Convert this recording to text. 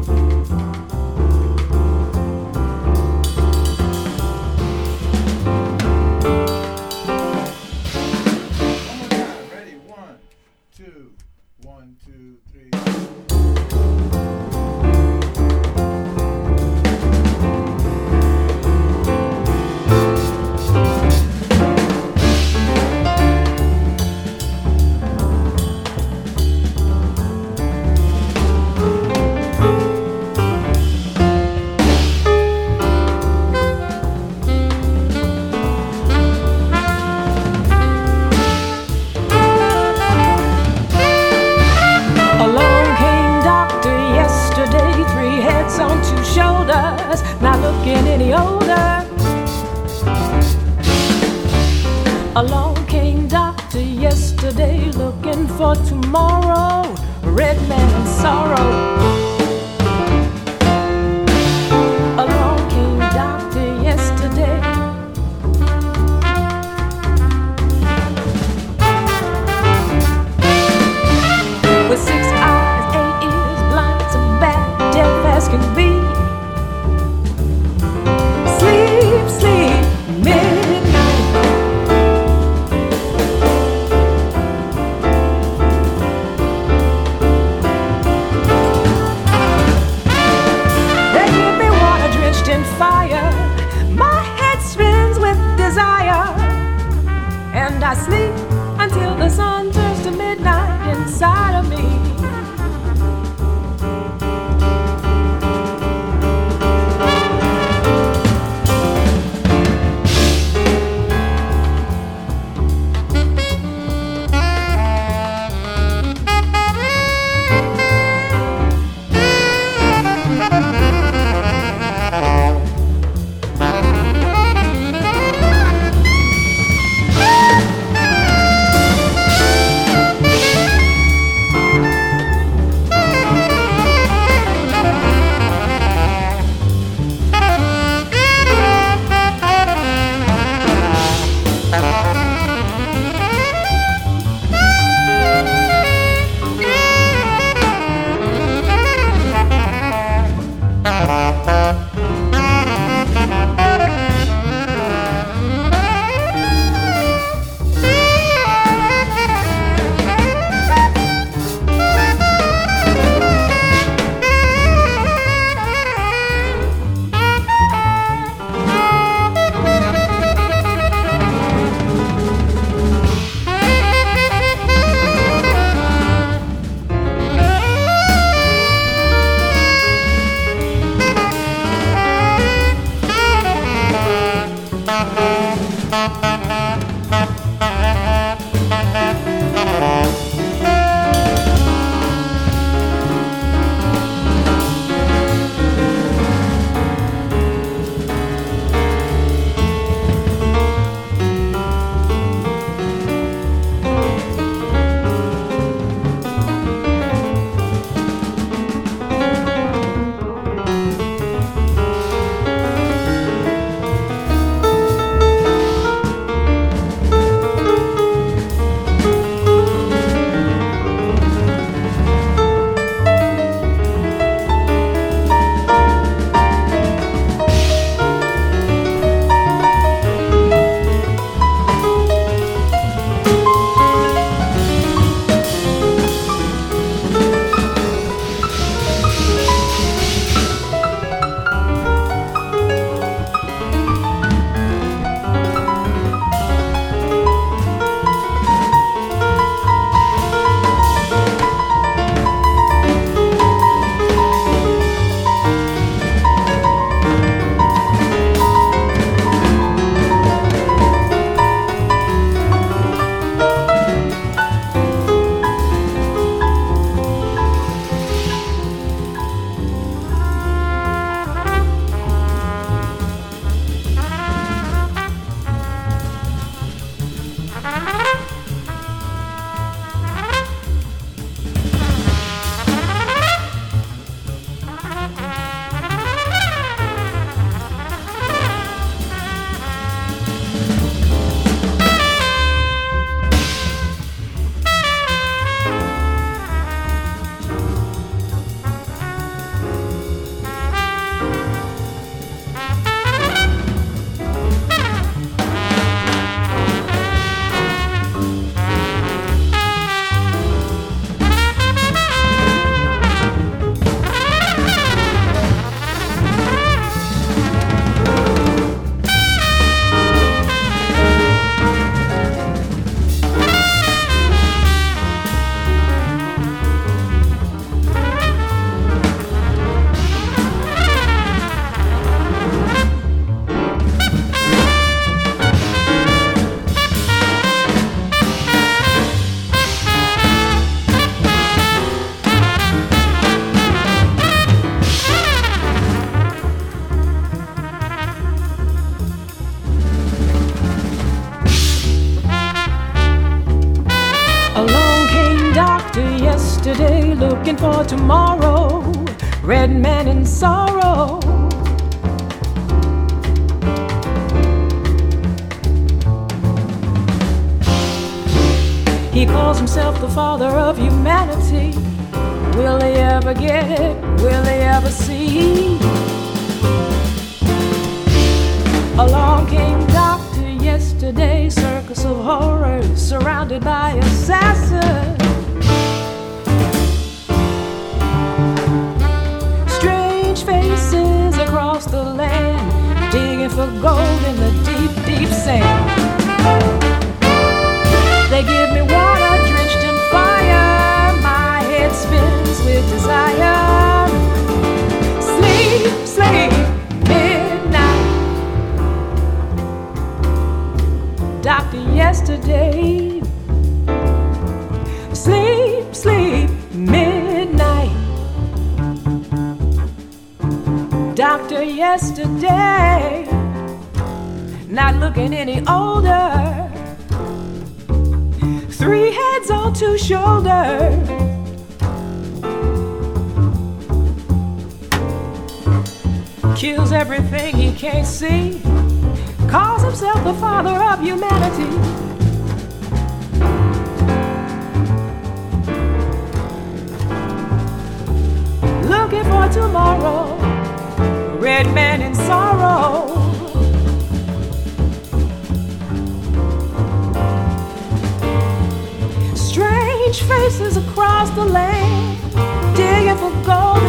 Not looking any older. Along came doctor yesterday, looking for tomorrow. Red man in sorrow. Along came doctor yesterday. With 6 eyes, 8 ears, blind to bad, deaf as can be. Sleep, sleep, midnight. red man in sorrow. He calls himself the father of humanity. Will he ever get it? Will he ever see? Along came Doctor yesterday, circus of horrors surrounded by assassins. Strange faces across the land, digging for gold in the deep, deep sand. They give me water drenched in fire, my head spins with desire. Sleep, sleep, midnight. Doctor yesterday. Sleep, sleep, midnight. Doctor yesterday. Not looking any older. 3 heads on 2 shoulders. Kills everything he can't see. Calls himself the father of humanity. Looking for tomorrow. Red man in sorrow. Strange faces across the land, digging for gold